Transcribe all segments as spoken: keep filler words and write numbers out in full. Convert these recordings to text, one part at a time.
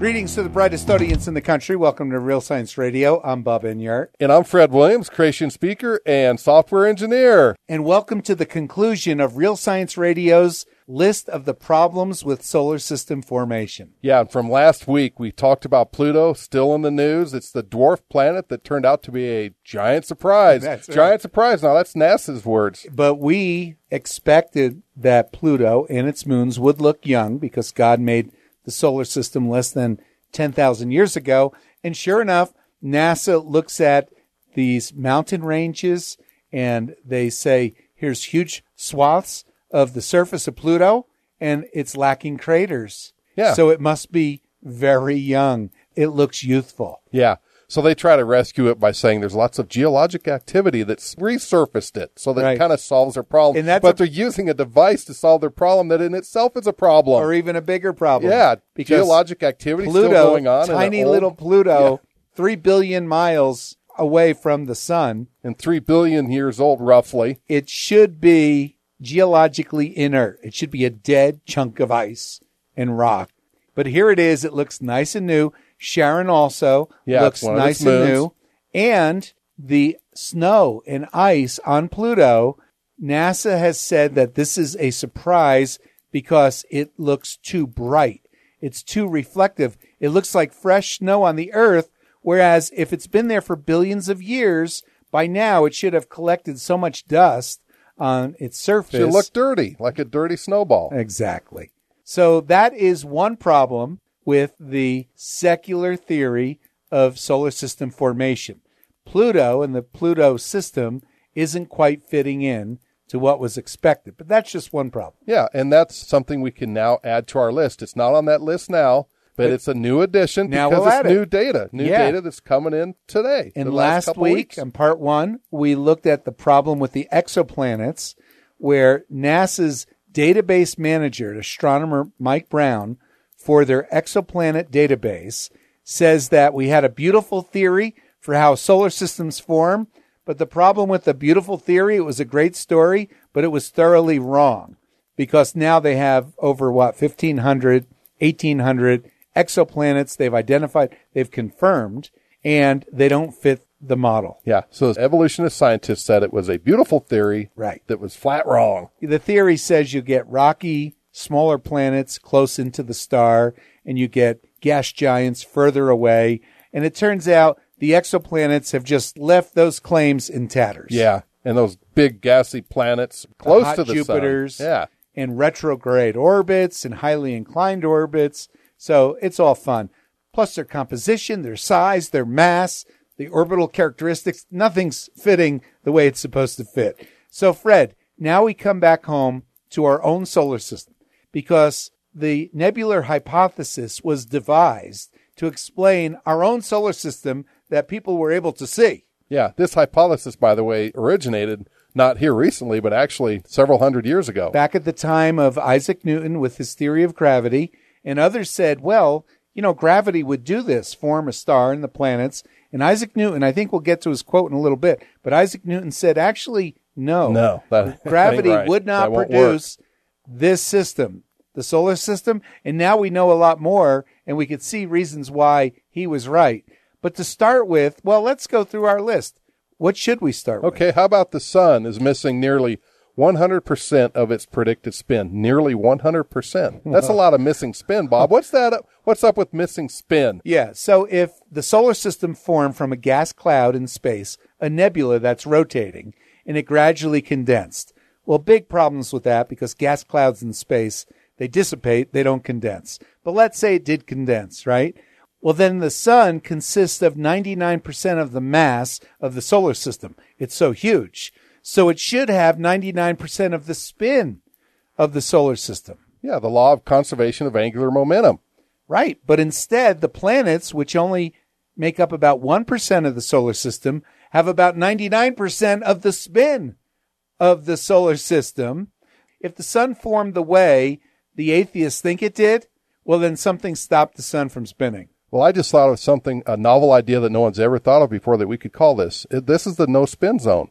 Greetings to the brightest audience in the country. Welcome to Real Science Radio. I'm Bob Enyart. And I'm Fred Williams, creation speaker and software engineer. And welcome to the conclusion of Real Science Radio's list of the problems with solar system formation. Yeah, and from last week, we talked about Pluto, still in the news. It's the dwarf planet that turned out to be a giant surprise. That's right. Giant surprise. Now, that's NASA's words. But we expected that Pluto and its moons would look young because God made the solar system less than ten thousand years ago. And sure enough, NASA looks at these mountain ranges and they say, here's huge swaths of the surface of Pluto and it's lacking craters. Yeah. So it must be very young. It looks youthful. Yeah. So they try to rescue it by saying there's lots of geologic activity that's resurfaced it so that Right. it kind of solves their problem. And that's but a- they're using a device to solve their problem that in itself is a problem. Or even a bigger problem. Yeah, because geologic activity Pluto, still going on. in tiny an old- little Pluto, three billion miles away from the sun. and three billion years old, roughly. It should be geologically inert. It should be a dead chunk of ice and rock. But here it is. It looks nice and new. Sharon also Yeah, looks it's one of nice its and moons. new. And the snow and ice on Pluto, NASA has said that this is a surprise because it looks too bright. It's too reflective. It looks like fresh snow on the Earth, whereas if it's been there for billions of years, by now it should have collected so much dust on its surface. Should look dirty, like a dirty snowball. Exactly. So that is one problem with the secular theory of solar system formation. Pluto and the Pluto system isn't quite fitting in to what was expected, but that's just one problem. Yeah, and that's something we can now add to our list. It's not on that list now, but, But it's a new addition now because we'll it's add it. new data, new Yeah. data that's coming in today. And the last, last couple week, weeks. in part one, we looked at the problem with the exoplanets, where NASA's database manager, astronomer Mike Brown, for their exoplanet database, says that we had a beautiful theory for how solar systems form, but the problem with the beautiful theory, it was a great story, but it was thoroughly wrong, because now they have over, what, fifteen hundred, eighteen hundred exoplanets they've identified, they've confirmed, and they don't fit the model. Yeah, so evolutionist scientists said it was a beautiful theory Right. that was flat wrong. The theory says you get rocky, smaller planets close into the star, and you get gas giants further away. And it turns out the exoplanets have just left those claims in tatters. Yeah, and those big gassy planets The close hot to the Jupiters sun. Yeah, and retrograde orbits and highly inclined orbits. So it's all fun. Plus their composition, their size, their mass, the orbital characteristics, nothing's fitting the way it's supposed to fit. So Fred, now we come back home to our own solar system because the nebular hypothesis was devised to explain our own solar system that people were able to see. yeah. This hypothesis, by the way, originated not here recently, but actually several hundred years ago. Back at the time of Isaac Newton with his theory of gravity, and others said, well, you know, gravity would do this, form a star and the planets. And Isaac Newton, I think we'll get to his quote in a little bit, but Isaac Newton said, actually, no. No, that Gravity ain't right. would not That won't produce this system, the solar system. And now we know a lot more, and we could see reasons why he was right. But to start with, well, let's go through our list. What should we start with? Okay, how about the sun is missing nearly one hundred percent of its predicted spin? Nearly one hundred percent. That's a lot of missing spin, Bob. What's that? What's up with missing spin? Yeah, so if the solar system formed from a gas cloud in space, a nebula that's rotating, and it gradually condensed, well, big problems with that because gas clouds in space, they dissipate, they don't condense. But let's say it did condense, right? Well, then the sun consists of ninety-nine percent of the mass of the solar system. It's so huge. So it should have ninety-nine percent of the spin of the solar system. Yeah, the law of conservation of angular momentum. Right. But instead, the planets, which only make up about one percent of the solar system, have about ninety-nine percent of the spin of the solar system. If the sun formed the way the atheists think it did, well, then something stopped the sun from spinning. Well, I just thought of something, a novel idea that no one's ever thought of before that we could call this. This is the no spin zone.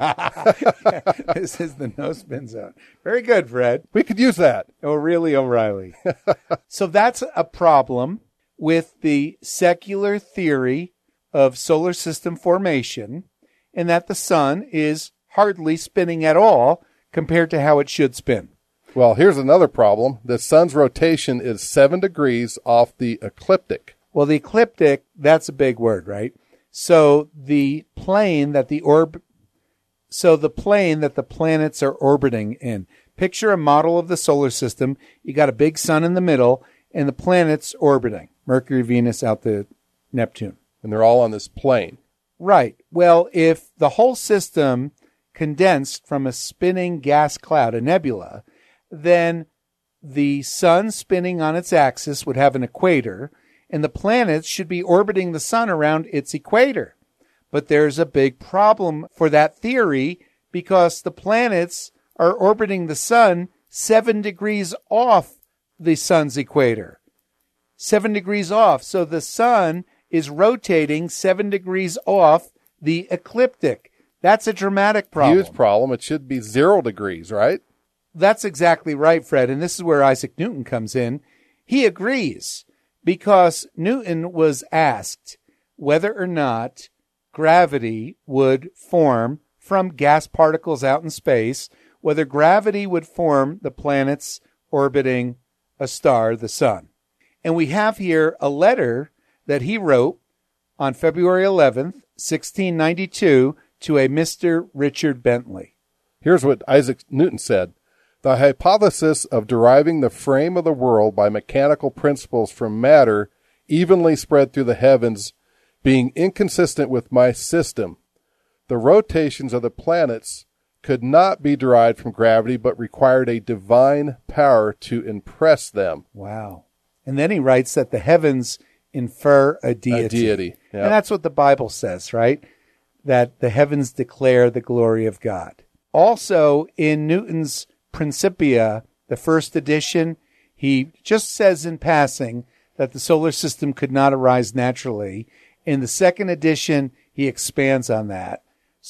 This is the no spin zone. Very good, Fred. We could use that. Oh, really, O'Reilly. So that's a problem with the secular theory of solar system formation, and that the sun is hardly spinning at all compared to how it should spin. Well, here's another problem. The sun's rotation is seven degrees off the ecliptic. Well, the ecliptic, that's a big word, right? So the plane that the orb, so the plane that the planets are orbiting in. Picture a model of the solar system. You got a big sun in the middle, and the planets orbiting. Mercury, Venus, out to Neptune. And they're all on this plane. Right. Well, if the whole system condensed from a spinning gas cloud, a nebula, then the sun spinning on its axis would have an equator, and the planets should be orbiting the sun around its equator. But there's a big problem for that theory because the planets are orbiting the sun seven degrees off the sun's equator. Seven degrees off. So the sun is rotating seven degrees off the ecliptic. That's a dramatic problem. Huge problem. It should be zero degrees, right? That's exactly right, Fred. And this is where Isaac Newton comes in. He agrees because Newton was asked whether or not gravity would form from gas particles out in space, whether gravity would form the planets orbiting a star, the sun. And we have here a letter that he wrote on February eleventh, sixteen ninety-two, to a Mister Richard Bentley. Here's what Isaac Newton said. The hypothesis of deriving the frame of the world by mechanical principles from matter evenly spread through the heavens being inconsistent with my system. The rotations of the planets could not be derived from gravity, but required a divine power to impress them. Wow. And then he writes that the heavens infer a deity. A deity, yeah. And that's what the Bible says, right? That the heavens declare the glory of God. Also, in Newton's Principia, the first edition, he just says in passing that the solar system could not arise naturally. In the second edition, he expands on that.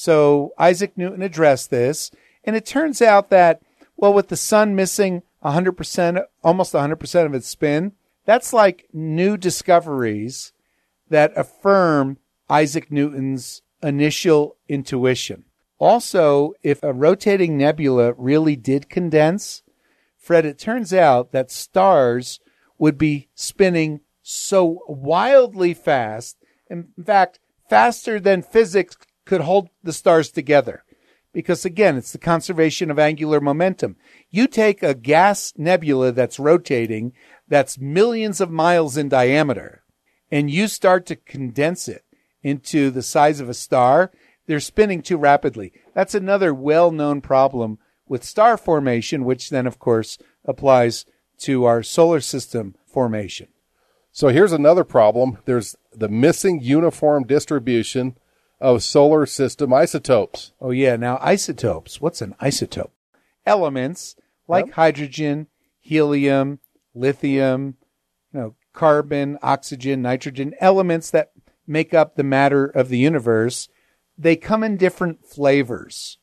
So Isaac Newton addressed this, and it turns out that, well, with the sun missing one hundred percent, almost one hundred percent of its spin, that's like new discoveries that affirm Isaac Newton's initial intuition. Also, if a rotating nebula really did condense, Fred, it turns out that stars would be spinning so wildly fast, in fact, faster than physics could hold the stars together. Because again, it's the conservation of angular momentum. You take a gas nebula that's rotating, that's millions of miles in diameter, and you start to condense it into the size of a star, they're spinning too rapidly. That's another well-known problem with star formation, which then, of course, applies to our solar system formation. So here's another problem. There's the missing uniform distribution of solar system isotopes. Oh, yeah. Now, isotopes. What's an isotope? Elements like yep. hydrogen, helium, lithium, you know, carbon, oxygen, nitrogen, elements that make up the matter of the universe. They come in different flavors.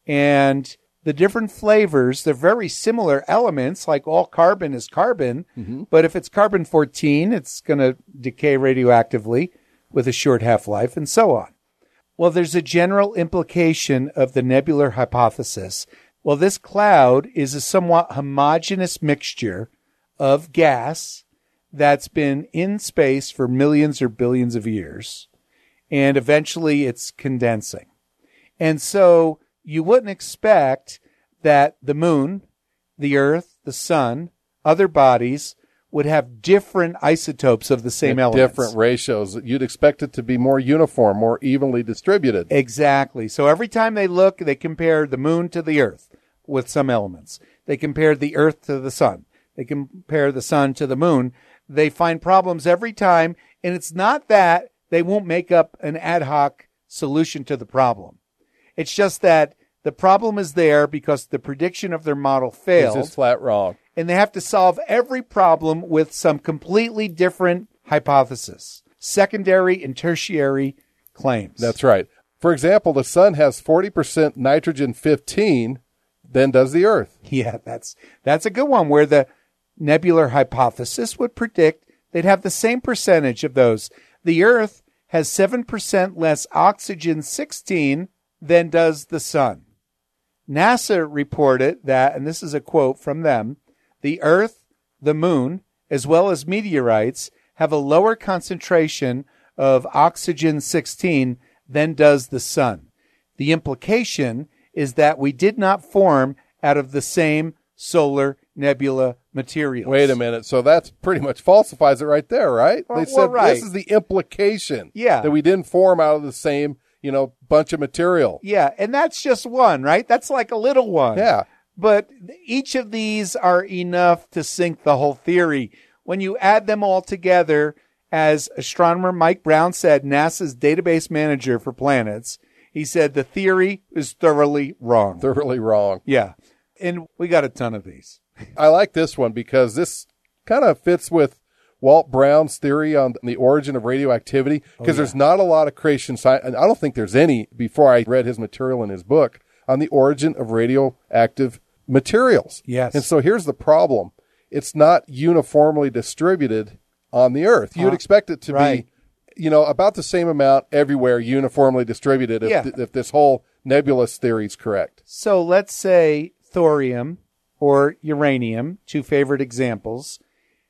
And the different flavors, they're very similar elements, like all carbon is carbon. Mm-hmm. But if it's carbon fourteen, it's going to decay radioactively with a short half-life, and so on. Well, there's a general implication of the nebular hypothesis. Well, this cloud is a somewhat homogeneous mixture of gas that's been in space for millions or billions of years. And eventually it's condensing. And so you wouldn't expect that the moon, the earth, the sun, other bodies would have different isotopes of the same elements. Different ratios. You'd expect it to be more uniform, more evenly distributed. Exactly. So every time they look, they compare the moon to the earth with some elements. They compare the earth to the sun. They compare the sun to the moon. They find problems every time, and it's not that they won't make up an ad hoc solution to the problem. It's just that the problem is there because the prediction of their model failed. It's just flat wrong. And they have to solve every problem with some completely different hypothesis, secondary and tertiary claims. That's right. For example, the sun has forty percent nitrogen fifteen than does the earth. Yeah, that's that's a good one, where the nebular hypothesis would predict they'd have the same percentage of those. The Earth has seven percent less oxygen sixteen than does the sun. NASA reported that, and this is a quote from them, the Earth, the moon, as well as meteorites have a lower concentration of oxygen sixteen than does the sun. The implication is that we did not form out of the same solar nebula materials. Wait a minute. So that's pretty much falsifies it right there, right? Well, they said well, right. This is the implication. Yeah. That we didn't form out of the same, you know, bunch of material. Yeah, and that's just one, right? That's like a little one. Yeah. But each of these are enough to sink the whole theory. When you add them all together, as astronomer Mike Brown said, NASA's database manager for planets, he said the theory is thoroughly wrong. Thoroughly wrong. Yeah. And we got a ton of these. I like this one because this kind of fits with Walt Brown's theory on the origin of radioactivity, because Oh, yeah. there's not a lot of creation science, and I don't think there's any before I read his material in his book on the origin of radioactive materials. Yes. And so here's the problem. It's not uniformly distributed on the Earth. You would Uh, expect it to right. be, you know, about the same amount everywhere, uniformly distributed if, Yeah. th- if this whole nebulous theory is correct. So let's say thorium or uranium, two favorite examples.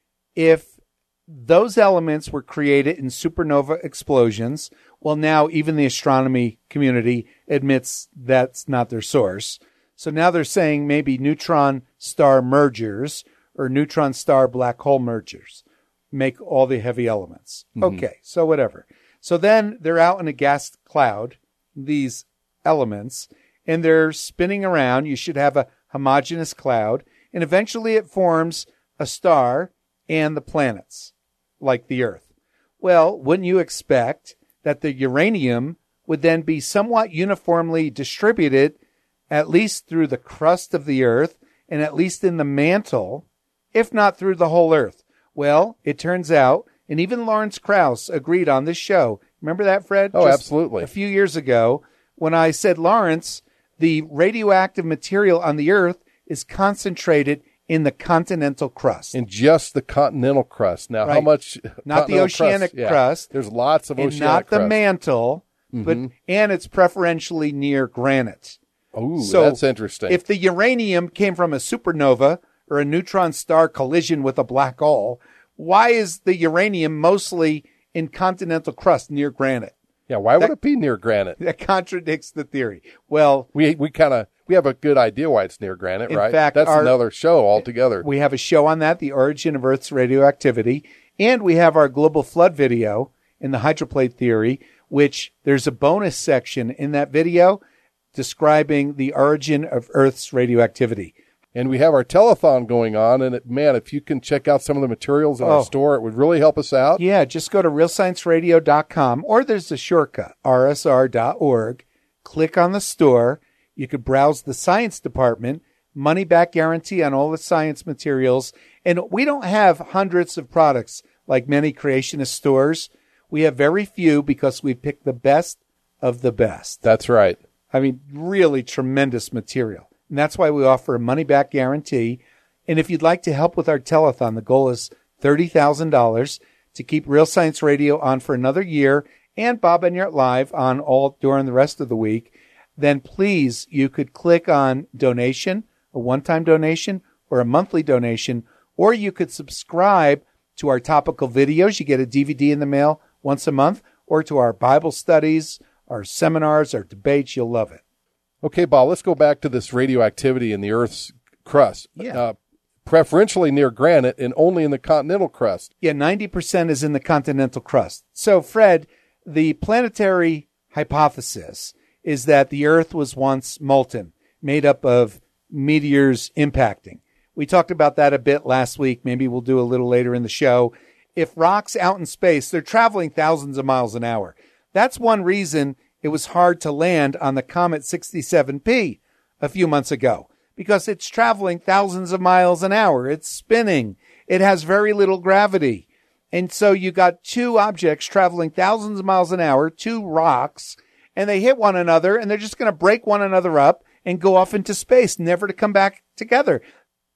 If those elements were created in supernova explosions, well, now even the astronomy community admits that's not their source. So now they're saying maybe neutron star mergers or neutron star black hole mergers make all the heavy elements. Mm-hmm. Okay, so whatever. So then they're out in a gas cloud, these elements, and they're spinning around. You should have a homogeneous cloud, and eventually it forms a star and the planets, like the Earth. Well, wouldn't you expect that the uranium would then be somewhat uniformly distributed, at least through the crust of the Earth and at least in the mantle, if not through the whole Earth? Well, it turns out, and even Lawrence Krauss agreed on this show. Remember that, Fred? Oh, Just absolutely. A few years ago, when I said, Lawrence, the radioactive material on the Earth is concentrated in the continental crust. In just the continental crust. Now, how Right. much? Not the continental oceanic crust? Yeah. crust. There's lots of and oceanic not the crust. mantle, but and it's preferentially near granite. Ooh, So that's interesting. If the uranium came from a supernova or a neutron star collision with a black hole, why is the uranium mostly in continental crust near granite? yeah, why would that- it be near granite? That contradicts the theory. Well, We we kind of we have a good idea why it's near granite, In right? fact, That's our- another show altogether. we have a show on that, the origin of Earth's radioactivity, and we have our global flood video in the hydroplate theory, which there's a bonus section in that video describing the origin of Earth's radioactivity. And we have our telethon going on, and it, man, if you can check out some of the materials in Oh. our store, it would really help us out. Yeah, just go to real science radio dot com, or there's a shortcut, r s r dot org. Click on the store. You could browse the science department, money back guarantee on all the science materials. And we don't have hundreds of products like many creationist stores. We have very few because we pick the best of the best. That's right. I mean, really tremendous material. And that's why we offer a money-back guarantee. And if you'd like to help with our telethon, the goal is thirty thousand dollars to keep Real Science Radio on for another year and Bob Enyart Live on all during the rest of the week. Then please, you could click on donation, a one-time donation or a monthly donation, or you could subscribe to our topical videos. You get a D V D in the mail once a month, or to our Bible studies, our seminars, our debates. You'll love it. Okay, Bob, let's go back to this radioactivity in the Earth's crust. Yeah. Uh, preferentially near granite and only in the continental crust. Yeah, ninety percent is in the continental crust. So, Fred, the planetary hypothesis is that the Earth was once molten, made up of meteors impacting. We talked about that a bit last week. Maybe we'll do a little later in the show. If rocks out in space, they're traveling thousands of miles an hour. That's one reason it was hard to land on the Comet sixty-seven P a few months ago, because it's traveling thousands of miles an hour. It's spinning. It has very little gravity. And so you got two objects traveling thousands of miles an hour, two rocks, and they hit one another, and they're just going to break one another up and go off into space, never to come back together.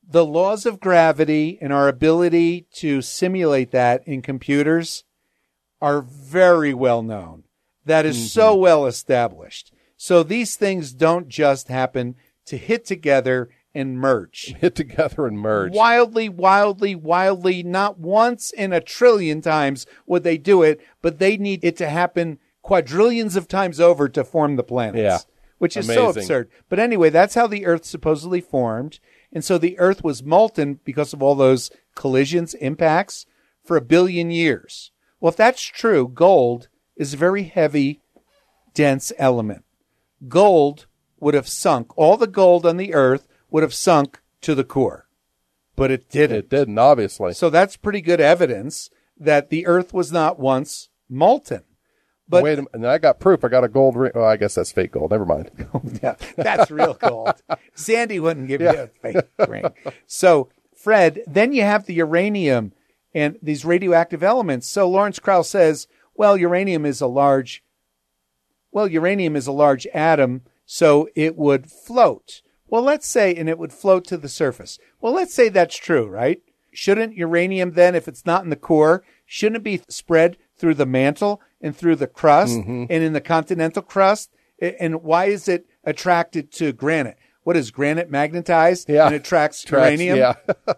The laws of gravity and our ability to simulate that in computers are very well known. That is mm-hmm. so well established. So these things don't just happen to hit together and merge. Hit together and merge. Wildly, wildly, wildly, not once in a trillion times would they do it, but they need it to happen quadrillions of times over to form the planets. Yeah. Which is Amazing. So absurd. But anyway, that's how the Earth supposedly formed. And so the Earth was molten because of all those collisions, impacts, for a billion years. Well, if that's true, gold is a very heavy, dense element. Gold would have sunk. All the gold on the Earth would have sunk to the core. But it didn't. It didn't, obviously. So that's pretty good evidence that the Earth was not once molten. But wait a minute, and I got proof. I got a gold ring. Oh, I guess that's fake gold. Never mind. Yeah, that's real gold. Sandy wouldn't give Yeah. you a fake ring. So, Fred, then you have the uranium and these radioactive elements. So Lawrence Krauss says, well, uranium is a large, well, uranium is a large atom, so it would float. Well, let's say, and it would float to the surface. Well, let's say that's true, right? Shouldn't uranium then, if it's not in the core, shouldn't it be spread through the mantle and through the crust Mhm. and in the continental crust? And why is it attracted to granite? What is granite magnetized Yeah. and attracts Tracks, uranium? Yeah.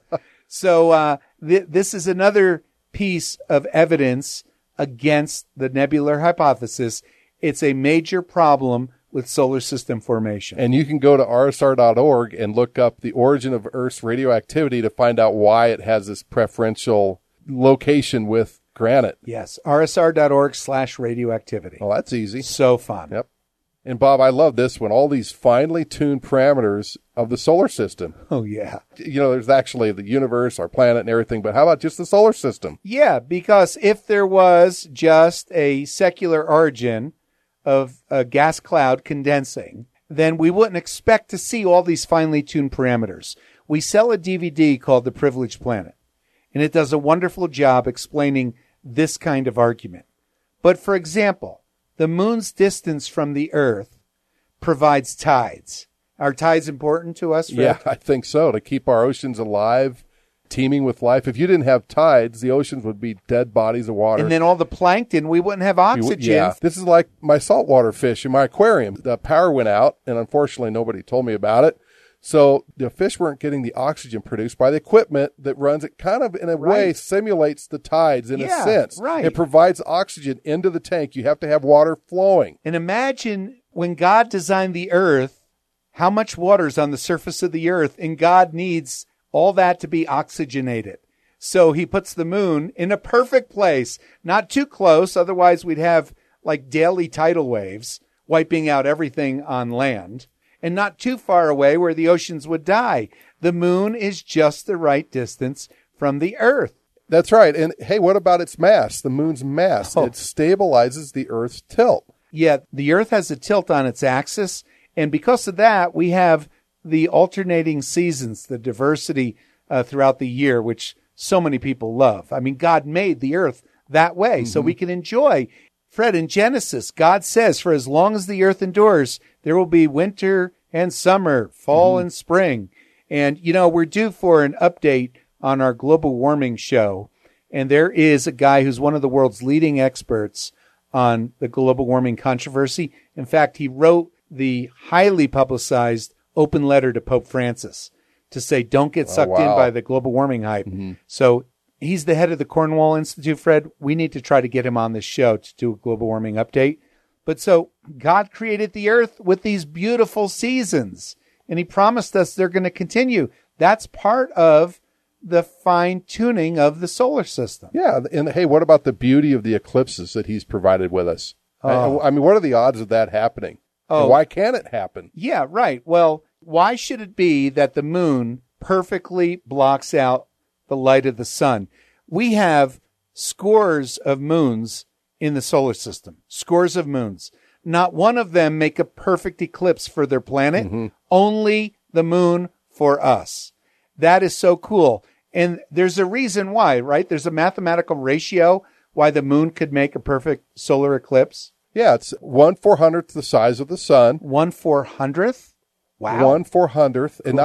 So uh, th- this is another piece of evidence against the nebular hypothesis. It's a major problem with solar system formation. And you can go to R S R dot org and look up the origin of Earth's radioactivity to find out why it has this preferential location with granite. Yes, R S R dot org slash radioactivity. Well, that's easy. So fun. Yep. And Bob, I love this one. All these finely tuned parameters of the solar system. Oh, yeah. You know, there's actually the universe, our planet and everything, but how about just the solar system? Yeah, because if there was just a secular origin of a gas cloud condensing, then we wouldn't expect to see all these finely tuned parameters. We sell a D V D called The Privileged Planet, and it does a wonderful job explaining this kind of argument. But for example, the moon's distance from the Earth provides tides. Are tides important to us, Fred? Yeah, I think so, to keep our oceans alive, teeming with life. If you didn't have tides, the oceans would be dead bodies of water. And then all the plankton, we wouldn't have You oxygen. would- Yeah, this is like my saltwater fish in my aquarium. The power went out, and unfortunately nobody told me about it. So the fish weren't getting the oxygen produced by the equipment that runs it, kind of in a way Right. simulates the tides in Yeah, a sense. right. It provides oxygen into the tank. You have to have water flowing. And imagine when God designed the earth, how much water is on the surface of the earth, and God needs all that to be oxygenated. So he puts the moon in a perfect place, not too close, otherwise we'd have like daily tidal waves wiping out everything on land, and not too far away where the oceans would die. The moon is just the right distance from the earth. That's right. And hey, what about its mass? The moon's mass. Oh. It stabilizes the Earth's tilt. Yet the earth has a tilt on its axis, and because of that, we have the alternating seasons, the diversity uh, throughout the year, which so many people love. I mean, God made the earth that way mm-hmm. so we can enjoy. Fred, in Genesis, God says, for as long as the earth endures, there will be winter and summer, fall mm-hmm. and spring. And, you know, we're due for an update on our global warming show. And there is a guy who's one of the world's leading experts on the global warming controversy. In fact, he wrote the highly publicized open letter to Pope Francis to say, don't get sucked oh, wow. in by the global warming hype. Mm-hmm. So he's the head of the Cornwall Institute, Fred. We need to try to get him on this show to do a global warming update. But so God created the earth with these beautiful seasons, and he promised us they're going to continue. That's part of the fine tuning of the solar system. Yeah. And hey, what about the beauty of the eclipses that he's provided with us? Oh. I, I mean, what are the odds of that happening? Oh. And why can't it happen? Yeah, right. Well, why should it be that the moon perfectly blocks out the light of the sun? We have scores of moons in the solar system, scores of moons. Not one of them make a perfect eclipse for their planet, mm-hmm. only the moon for us. That is so cool. And there's a reason why, right? There's a mathematical ratio why the moon could make a perfect solar eclipse. Yeah, it's one four hundredth the size of the sun. One four hundredth? Wow. One four hundredth. And not, hey,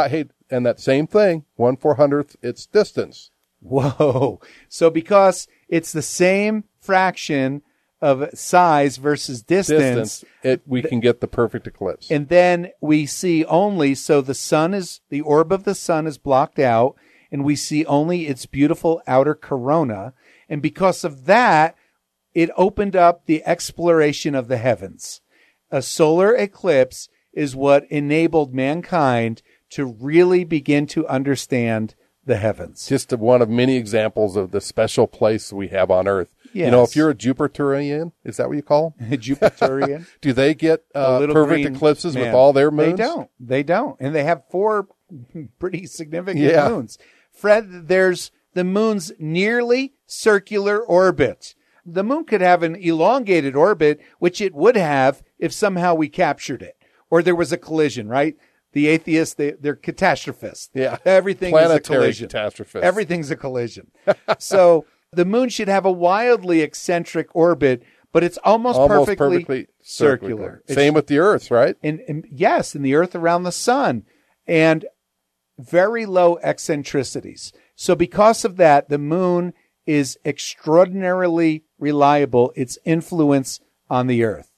and that same thing, one four hundredth its distance. Whoa. So because it's the same fraction of size versus distance, distance it, we can get the perfect eclipse. And then we see only, so the sun is, the orb of the sun is blocked out, and we see only its beautiful outer corona. And because of that, it opened up the exploration of the heavens. A solar eclipse is what enabled mankind to really begin to understand the heavens. Just one of many examples of the special place we have on Earth. Yes. You know, if you're a Jupiterian, is that what you call them? Jupiterian. Do they get uh, perfect eclipses man. with all their moons? They don't. They don't. And they have four pretty significant yeah. moons. Fred, there's the moon's nearly circular orbit. The moon could have an elongated orbit, which it would have if somehow we captured it or there was a collision, right? The atheists, they, they're catastrophists. Yeah. Everything Planetary is a collision. Catastrophists. Everything's a collision. So the moon should have a wildly eccentric orbit, but it's almost, almost perfectly, perfectly circular. circular. Same with the Earth, right? And, and yes, and the Earth around the sun. And very low eccentricities. So because of that, the moon is extraordinarily reliable, its influence on the Earth.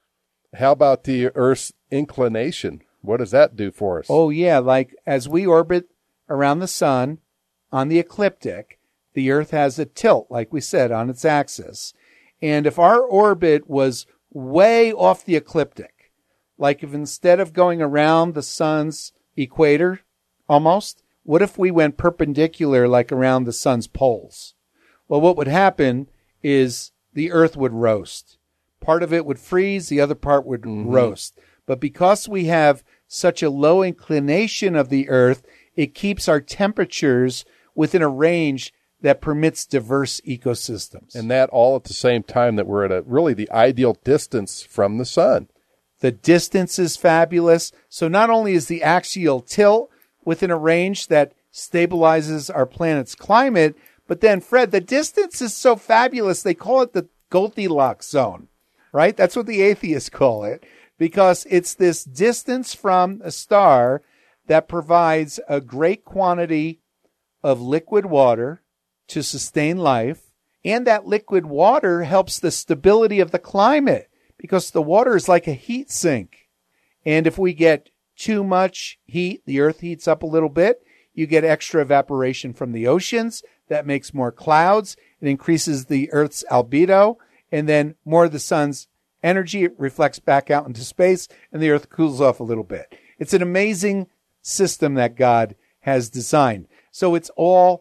How about the Earth's inclination? What does that do for us? Oh, yeah. Like as we orbit around the sun on the ecliptic, the Earth has a tilt, like we said, on its axis. And if our orbit was way off the ecliptic, like if instead of going around the sun's equator almost, what if we went perpendicular like around the sun's poles? Well, what would happen is the Earth would roast. Part of it would freeze, the other part would mm-hmm. roast. But because we have such a low inclination of the Earth, it keeps our temperatures within a range that permits diverse ecosystems. And that all at the same time that we're at a really the ideal distance from the sun. The distance is fabulous. So not only is the axial tilt within a range that stabilizes our planet's climate, but then, Fred, the distance is so fabulous, they call it the Goldilocks zone, right? That's what the atheists call it, because it's this distance from a star that provides a great quantity of liquid water to sustain life, and that liquid water helps the stability of the climate, because the water is like a heat sink. And if we get too much heat, the Earth heats up a little bit, you get extra evaporation from the oceans. That makes more clouds. It increases the Earth's albedo. And then more of the sun's energy reflects back out into space, and the Earth cools off a little bit. It's an amazing system that God has designed. So it's all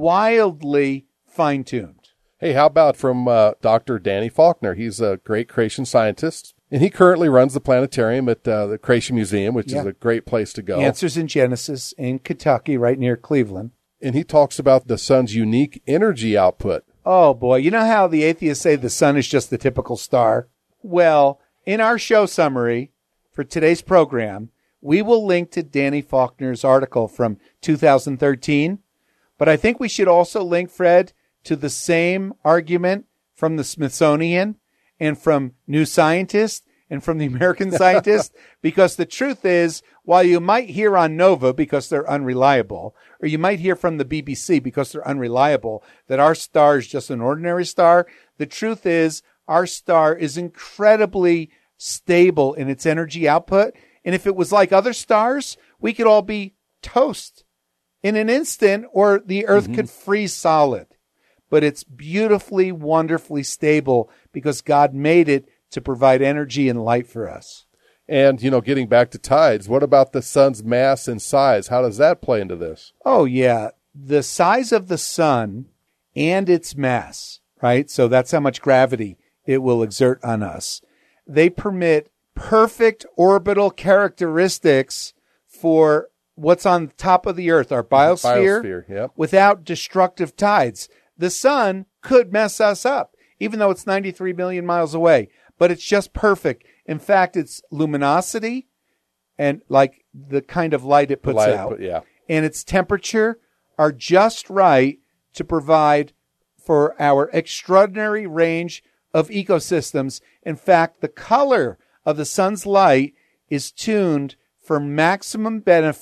wildly fine-tuned. Hey, how about from uh, Doctor Danny Faulkner? He's a great creation scientist. And he currently runs the planetarium at uh, the Creation Museum, which yeah. is a great place to go. Answers in Genesis in Kentucky, right near Cleveland. And he talks about the sun's unique energy output. Oh, boy. You know how the atheists say the sun is just the typical star? Well, in our show summary for today's program, we will link to Danny Faulkner's article from two thousand thirteen. But I think we should also link, Fred, to the same argument from the Smithsonian and from New Scientist and from the American Scientist, because the truth is, while you might hear on Nova because they're unreliable, or you might hear from the B B C because they're unreliable, that our star is just an ordinary star, the truth is our star is incredibly stable in its energy output. And if it was like other stars, we could all be toast in an instant, or the Earth mm-hmm. could freeze solid. But it's beautifully, wonderfully stable because God made it to provide energy and light for us. And, you know, getting back to tides, what about the sun's mass and size? How does that play into this? Oh, yeah. The size of the sun and its mass, right? So that's how much gravity it will exert on us. They permit perfect orbital characteristics for what's on top of the Earth, our biosphere, biosphere yep. without destructive tides. The sun could mess us up, even though it's ninety-three million miles away, but it's just perfect. In fact, its luminosity and like the kind of light it puts light, out yeah. and its temperature are just right to provide for our extraordinary range of ecosystems. In fact, the color of the sun's light is tuned for maximum benefit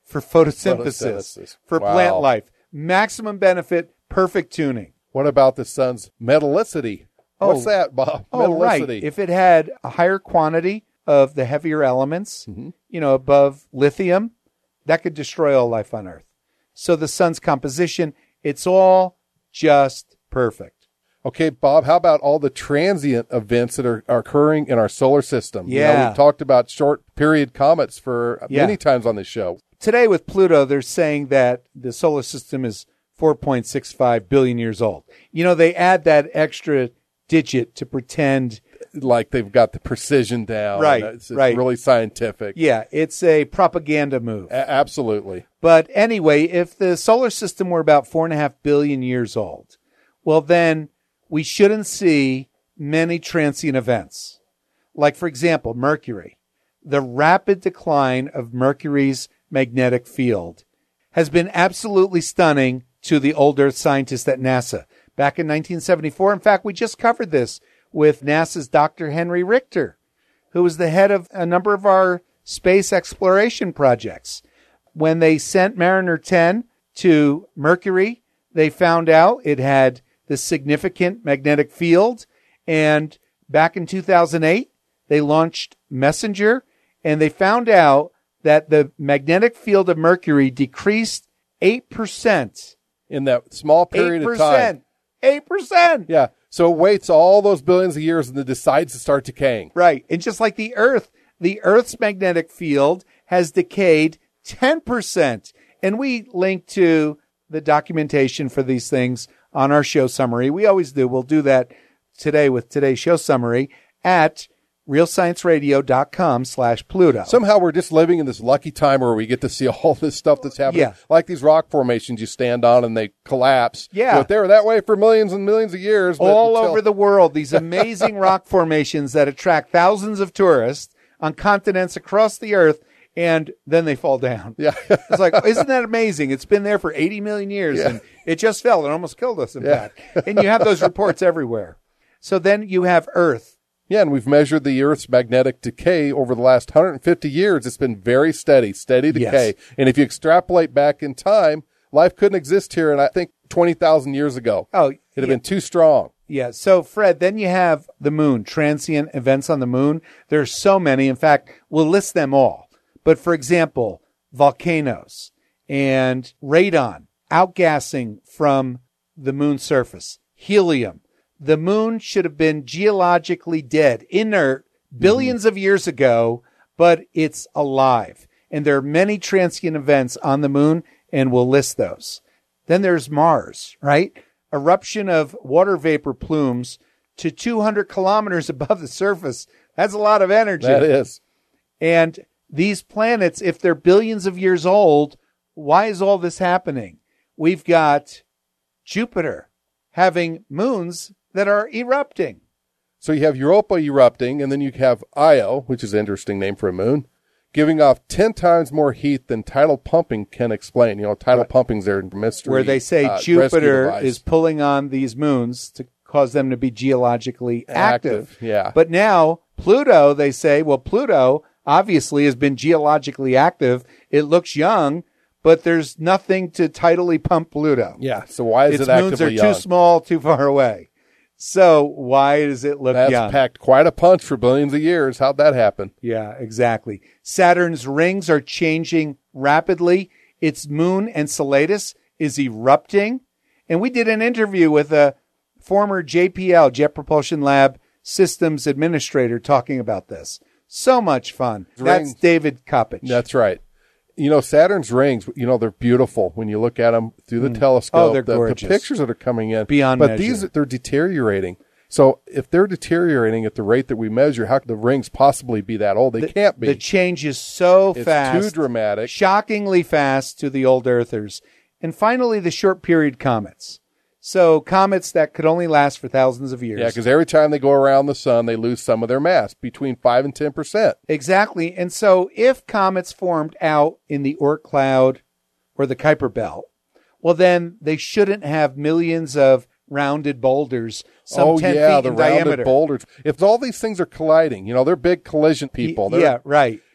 for photosynthesis, Photosynthesis. for Wow. plant life. Maximum benefit, perfect tuning. What about the sun's metallicity? Oh. What's that, Bob? Oh, right. Metallicity. If it had a higher quantity of the heavier elements, Mm-hmm. you know, above lithium, that could destroy all life on Earth. So the sun's composition, it's all just perfect. Okay, Bob, how about all the transient events that are, are occurring in our solar system? You know, Yeah. we've talked about short period comets for Yeah. many times on this show. Today with Pluto, they're saying that the solar system is four point six five billion years old. You know, they add that extra digit to pretend, Like they've got the precision down. Right, It's, it's right. really scientific. yeah, it's a propaganda move. A- absolutely. But anyway, if the solar system were about four and a half billion years old, well, then we shouldn't see many transient events. Like, for example, Mercury. The rapid decline of Mercury's magnetic field has been absolutely stunning to the old Earth scientists at NASA. Back in nineteen seventy-four, in fact, we just covered this with NASA's Doctor Henry Richter, who was the head of a number of our space exploration projects. When they sent Mariner ten to Mercury, they found out it had this significant magnetic field. And back in two thousand eight, they launched Messenger, and they found out that the magnetic field of Mercury decreased eight percent. In that small period eight of time. percent. eight percent. Yeah. So it waits all those billions of years and then decides to start decaying. Right. And just like the Earth, the Earth's magnetic field has decayed ten percent. And we link to the documentation for these things on our show summary. We always do. We'll do that today with today's show summary at realscienceradio.com slash Pluto. Somehow we're just living in this lucky time where we get to see all this stuff that's happening. Yeah. Like these rock formations you stand on and they collapse. Yeah. But they were that way for millions and millions of years. but all until- over the world, these amazing rock formations that attract thousands of tourists on continents across the earth, and then they fall down. Yeah. It's like, isn't that amazing? It's been there for eighty million years, Yeah. and it just fell and almost killed us, in Yeah. fact. And you have those reports everywhere. So then you have Earth. Yeah, and we've measured the Earth's magnetic decay over the last one hundred fifty years. It's been very steady, steady decay. Yes. And if you extrapolate back in time, life couldn't exist here, and I think twenty thousand years ago. Oh, It'd have yeah. been too strong. Yeah. So, Fred, then you have the moon, transient events on the moon. There's so many. In fact, we'll list them all. But for example, volcanoes and radon outgassing from the moon's surface, helium. The moon should have been geologically dead, inert, billions of years ago, but it's alive. And there are many transient events on the moon, and we'll list those. Then there's Mars, right? Eruption of water vapor plumes to two hundred kilometers above the surface. That's a lot of energy. That is. And these planets, if they're billions of years old, why is all this happening? We've got Jupiter having moons that are erupting. So you have Europa erupting, and then you have Io, which is an interesting name for a moon, giving off ten times more heat than tidal pumping can explain. You know, tidal Right. pumping's their mystery. Where they say uh, rescue Jupiter device. is pulling on these moons to cause them to be geologically active. Active, yeah. But now Pluto, they say, well, Pluto obviously has been geologically active. It looks young, but there's nothing to tidally pump Pluto. Yeah, so why is Its it moons are actively too young? small, too far away. So why does it look That's young? packed quite a punch for billions of years. How'd that happen? Yeah, exactly. Saturn's rings are changing rapidly. Its moon, Enceladus, is erupting. And we did an interview with a former J P L, Jet Propulsion Lab systems administrator, talking about this. So much fun. That's Rings. David Kopich. That's right. You know, Saturn's rings, you know, they're beautiful when you look at them through the telescope. Oh, they're the, gorgeous. The pictures that are coming in. Beyond But measure. these, they're deteriorating. So if they're deteriorating at the rate that we measure, how could the rings possibly be that old? They can't be. The change is so It's fast. too dramatic. Shockingly fast to the old Earthers. And finally, the short period comets. So comets that could only last for thousands of years. Yeah, because every time they go around the sun, they lose some of their mass, between five and ten percent. Exactly. And so if comets formed out in the Oort cloud or the Kuiper belt, well, then they shouldn't have millions of rounded boulders, some oh ten yeah, feet the in rounded diameter. boulders. If all these things are colliding, you know, they're big collision people. They're, Yeah, right.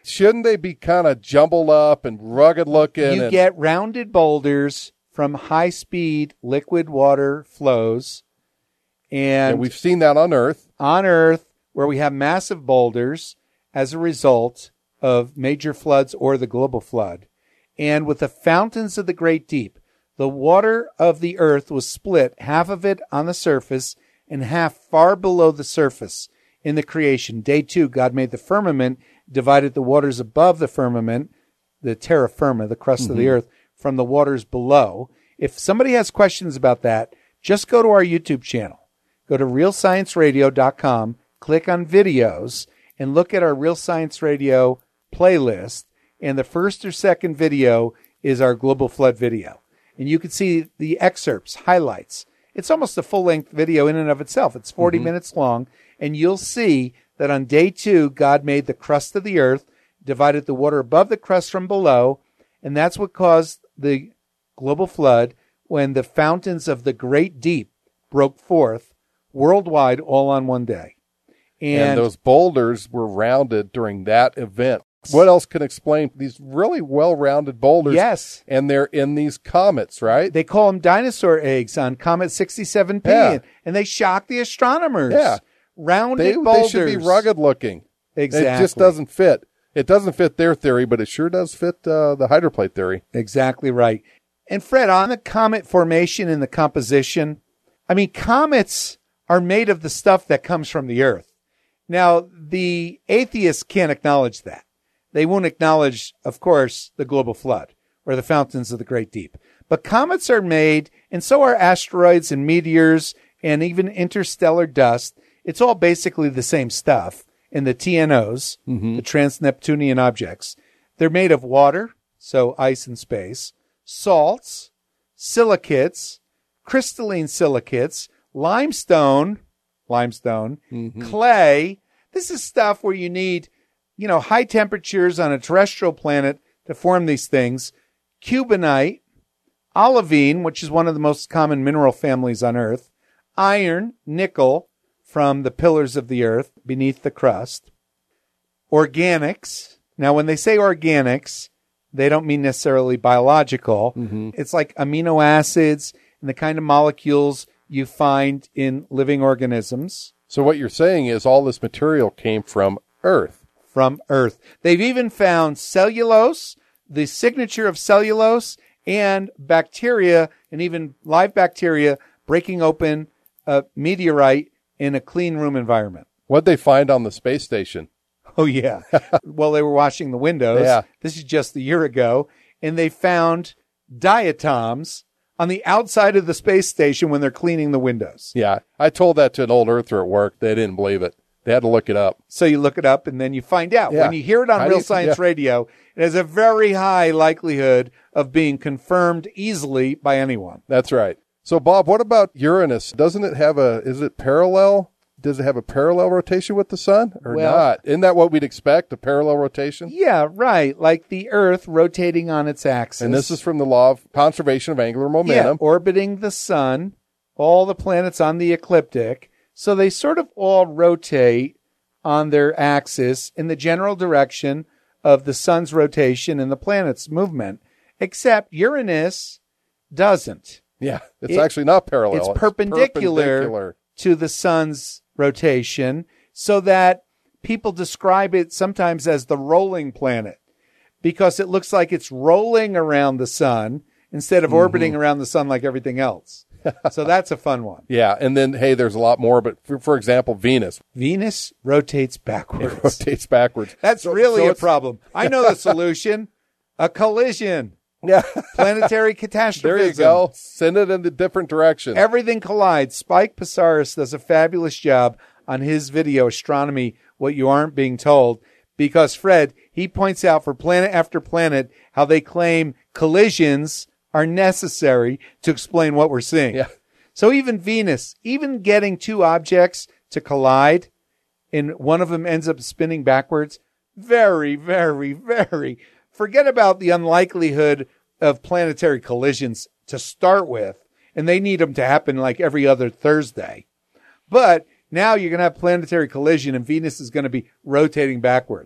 Shouldn't they be kind of jumbled up and rugged looking? You and- get rounded boulders from high-speed liquid water flows. And, and we've seen that on Earth. On Earth, where we have massive boulders as a result of major floods or the global flood. And with the fountains of the great deep, the water of the earth was split, half of it on the surface and half far below the surface in the creation. Day two, God made the firmament, divided the waters above the firmament, the terra firma, the crust mm-hmm. of the earth, from the waters below. If somebody has questions about that, just go to our YouTube channel. Go to real science radio dot com, click on videos, and look at our Real Science Radio playlist. And the first or second video is our global flood video. And you can see the excerpts, highlights. It's almost a full-length video in and of itself. It's forty mm-hmm. minutes long. And you'll see that on day two, God made the crust of the earth, divided the water above the crust from below. And that's what caused the global flood when the fountains of the great deep broke forth worldwide all on one day. And, and those boulders were rounded during that event. What else can explain these really well-rounded boulders? Yes. And they're in these comets, right? They call them dinosaur eggs on Comet sixty-seven P. Yeah. And, and they shock the astronomers. Yeah. Rounded they, boulders. They should be rugged looking. Exactly. It just doesn't fit. It doesn't fit their theory, but it sure does fit uh, the hydroplate theory. Exactly right. And Fred, on the comet formation and the composition, I mean, comets are made of the stuff that comes from the Earth. Now, the atheists can't acknowledge that. They won't acknowledge, of course, the global flood or the fountains of the great deep. But comets are made, and so are asteroids and meteors and even interstellar dust. It's all basically the same stuff. And the T N Os, mm-hmm. the trans-Neptunian objects, they're made of water, so ice and space, salts, silicates, crystalline silicates, limestone, limestone, mm-hmm. clay. This is stuff where you need, you know, high temperatures on a terrestrial planet to form these things. Cubonite, olivine, which is one of the most common mineral families on Earth, iron, nickel from the pillars of the earth beneath the crust, organics. Now, when they say organics, they don't mean necessarily biological. Mm-hmm. It's like amino acids and the kind of molecules you find in living organisms. So what you're saying is all this material came from Earth. From Earth. They've even found cellulose, the signature of cellulose, and bacteria, and even live bacteria breaking open a meteorite in a clean room environment. What'd they find on the space station? Oh, yeah. Well, they were washing the windows. Yeah. This is just a year ago. And they found diatoms on the outside of the space station when they're cleaning the windows. Yeah. I told that to an old earther at work. They didn't believe it. They had to look it up. So you look it up and then you find out. Yeah. When you hear it on How Real you, Science yeah. Radio, it has a very high likelihood of being confirmed easily by anyone. That's right. So, Bob, what about Uranus? Doesn't it have a, is it parallel? Does it have a parallel rotation with the sun or well, not? Isn't that what we'd expect, a parallel rotation? Yeah, right. Like the Earth rotating on its axis. And this is from the law of conservation of angular momentum. Yeah, orbiting the sun, all the planets on the ecliptic. So they sort of all rotate on their axis in the general direction of the sun's rotation and the planet's movement, except Uranus doesn't. Yeah, it's it, actually not parallel. It's, it's perpendicular, perpendicular to the sun's rotation, so that people describe it sometimes as the rolling planet because it looks like it's rolling around the sun instead of mm-hmm. orbiting around the sun like everything else. So that's a fun one. Yeah, and then, hey, there's a lot more, but for, for example, Venus. Venus rotates backwards. It rotates backwards. That's so, really so a problem. I know the solution. A collision. Yeah. Planetary catastrophism. There you go. Send it in a different direction. Everything collides. Spike Psaris does a fabulous job on his video, Astronomy, What You Aren't Being Told, because, Fred, he points out for planet after planet how they claim collisions are necessary to explain what we're seeing. Yeah. So even Venus, even getting two objects to collide, and one of them ends up spinning backwards, very, very, very... Forget about the unlikelihood of planetary collisions to start with, and they need them to happen like every other Thursday. But now you're going to have planetary collision, and Venus is going to be rotating backwards.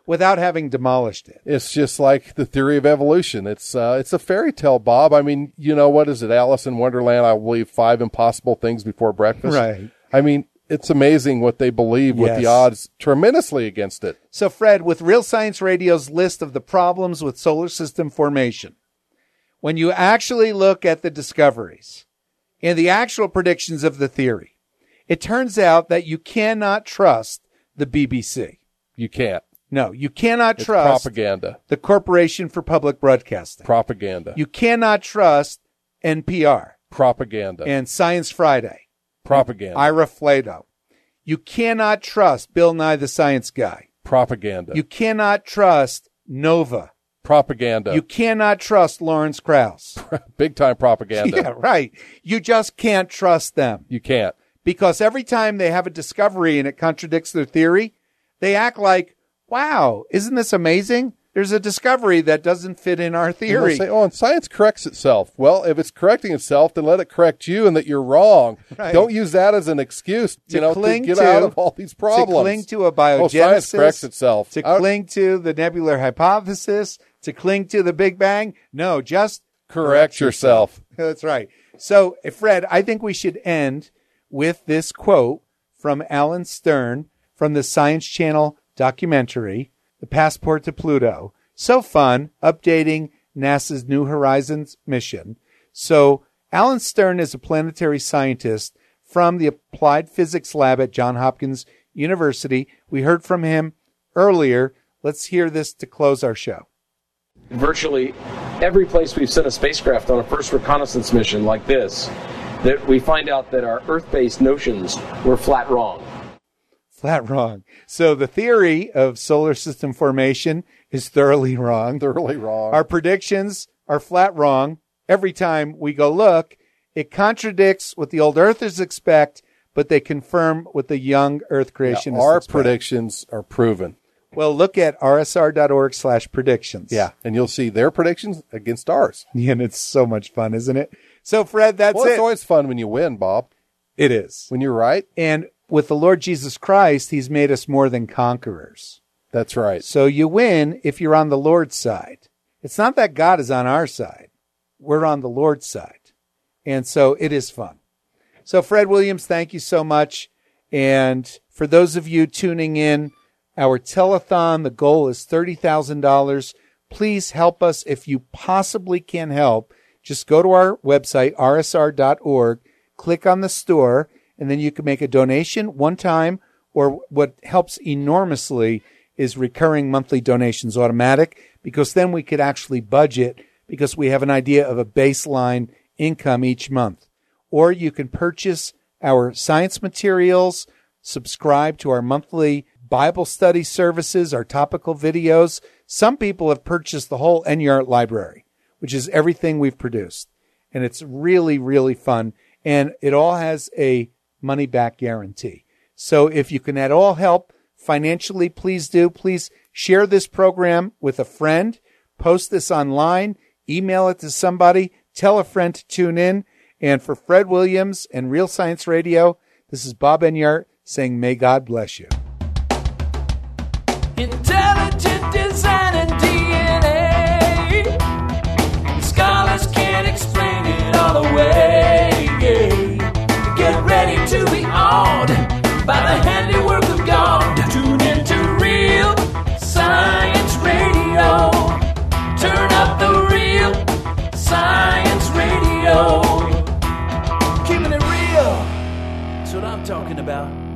without having demolished it. It's just like the theory of evolution. It's uh, it's a fairy tale, Bob. I mean, you know, what is it? Alice in Wonderland, I believe, five impossible things before breakfast. Right. I mean, it's amazing what they believe with Yes. the odds tremendously against it. So, Fred, with Real Science Radio's list of the problems with solar system formation, when you actually look at the discoveries and the actual predictions of the theory, it turns out that you cannot trust the B B C. You can't. No, you cannot It's trust propaganda. the Corporation for Public Broadcasting. Propaganda. You cannot trust N P R Propaganda. and Science Friday, Propaganda. Ira Flato. You cannot trust Bill Nye the Science Guy. Propaganda. You cannot trust Nova. Propaganda. You cannot trust Lawrence Krauss. Big time propaganda. Yeah, right. You just can't trust them You can't. because every time they have a discovery and it contradicts their theory, they act like, wow, isn't this amazing? There's a discovery that doesn't fit in our And they'll theory. say, oh, and science corrects itself. Well, if it's correcting itself, then let it correct you and that you're wrong. Right. Don't use that as an excuse, To you know, cling to get to- out of all these problems. To cling to a Oh, science corrects biogenesis, itself. to I- cling to the nebular hypothesis, to cling to the Big Bang. No, just correct yourself. That's right. So, eh, Fred, I think we should end with this quote from Alan Stern from the Science Channel documentary, The Passport to Pluto. So fun, updating NASA's New Horizons mission. So, Alan Stern is a planetary scientist from the Applied Physics Lab at Johns Hopkins University. We heard from him earlier. Let's hear this to close our show. Virtually every place we've sent a spacecraft on a first reconnaissance mission like this, that we find out that our Earth-based notions were flat wrong. Flat wrong. So the theory of solar system formation is thoroughly wrong. Thoroughly wrong. Our predictions are flat wrong. Every time we go look, it contradicts what the old earthers expect, but they confirm what the young earth Yeah, creationists our expect. predictions are proven. Well, look at rsr.org slash predictions. Yeah, and you'll see their predictions against ours. And it's so much fun, isn't it? So, Fred, that's Well, it. it's always fun when you win, Bob. It is. When you're right, And with the Lord Jesus Christ, he's made us more than conquerors. that's right. So you win if you're on the Lord's side. It's not that God is on our side. We're on the Lord's side. And so it is fun. So Fred Williams, thank you so much. And for those of you tuning in, our telethon, the goal is thirty thousand dollars. Please help us if you possibly can help. Just go to our website, r s r dot org, click on the store, and then you can make a donation one time, or what helps enormously is recurring monthly donations, automatic, because then we could actually budget because we have an idea of a baseline income each month. Or you can purchase our science materials, subscribe to our monthly Bible study services, our topical videos. Some people have purchased the whole N Y A R T library, which is everything we've produced. And it's really, really fun. And it all has a money back guarantee. So if you can at all help financially, please do. Please share this program with a friend, post this online, email it to somebody, tell a friend to tune in. And for Fred Williams and Real Science Radio, this is Bob Enyart saying, may God bless you. Intelligent design and D N A. Scholars can't explain it all away. Get ready to be awed by the handiwork of God. Tune into Real Science Radio. Turn up the Real Science Radio. Keeping it real. That's what I'm talking about.